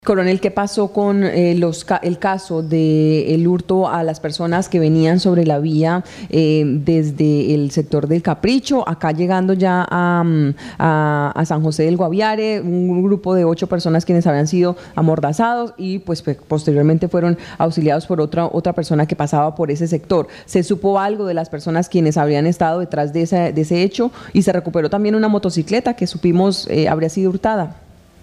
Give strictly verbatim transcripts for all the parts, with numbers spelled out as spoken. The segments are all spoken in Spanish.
Coronel, ¿qué pasó con eh, los ca el caso del hurto a las personas que venían sobre la vía eh, desde el sector del Capricho, acá llegando ya a, a, a San José del Guaviare, un grupo de ocho personas quienes habían sido amordazados y pues posteriormente fueron auxiliados por otra, otra persona que pasaba por ese sector? ¿Se supo algo de las personas quienes habrían estado detrás de ese, de ese hecho? Y se recuperó también una motocicleta que supimos eh, habría sido hurtada.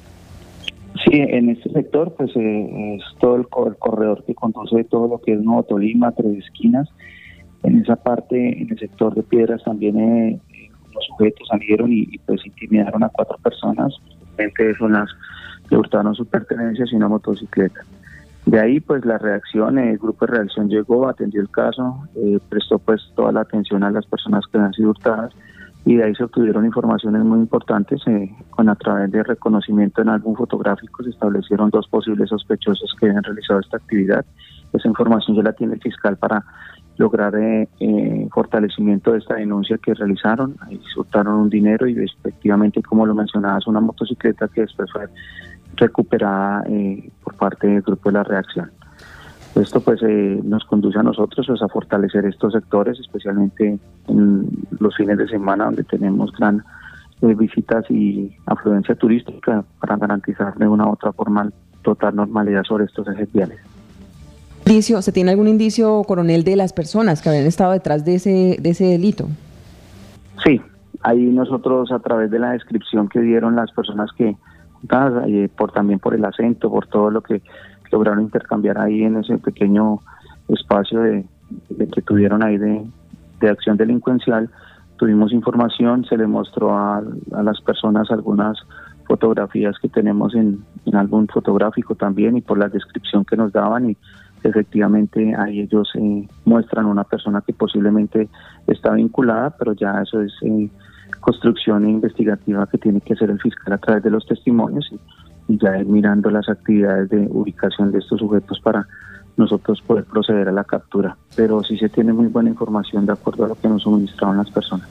Sí, en este sector pues eh, es todo el, el corredor que conduce todo lo que es Nuevo Tolima, Tres Esquinas. En esa parte, en el sector de Piedras también eh, los sujetos salieron y, y pues intimidaron a cuatro personas. Entre son las que hurtaron sus pertenencias y una motocicleta. De ahí pues la reacción, el grupo de reacción llegó, atendió el caso, eh, prestó pues toda la atención a las personas que han sido hurtadas. Y de ahí se obtuvieron informaciones muy importantes, eh, con a través de reconocimiento en álbum fotográfico se establecieron dos posibles sospechosos que habían realizado esta actividad. Esa información ya la tiene el fiscal para lograr eh, eh, fortalecimiento de esta denuncia que realizaron. Ahí se hurtaron un dinero y efectivamente, como lo mencionabas, una motocicleta que después fue recuperada eh, por parte del grupo de la reacción. Esto pues eh, nos conduce a nosotros pues, a fortalecer estos sectores, especialmente en los fines de semana donde tenemos gran eh, visitas y afluencia turística para garantizar de una u otra forma total normalidad sobre estos ejes viales. ¿Se tiene algún indicio, coronel, de las personas que habían estado detrás de ese, de ese delito? Sí, ahí nosotros a través de la descripción que dieron las personas que, eh, por también por el acento, por todo lo que lograron intercambiar ahí en ese pequeño espacio de, de que tuvieron ahí de, de acción delincuencial, tuvimos información, se le mostró a, a las personas algunas fotografías que tenemos en, en álbum fotográfico también y por la descripción que nos daban y efectivamente ahí ellos eh, muestran una persona que posiblemente está vinculada, pero ya eso es eh, construcción investigativa que tiene que hacer el fiscal a través de los testimonios y y ya ir mirando las actividades de ubicación de estos sujetos para nosotros poder proceder a la captura. Pero sí se tiene muy buena información de acuerdo a lo que nos suministraron las personas.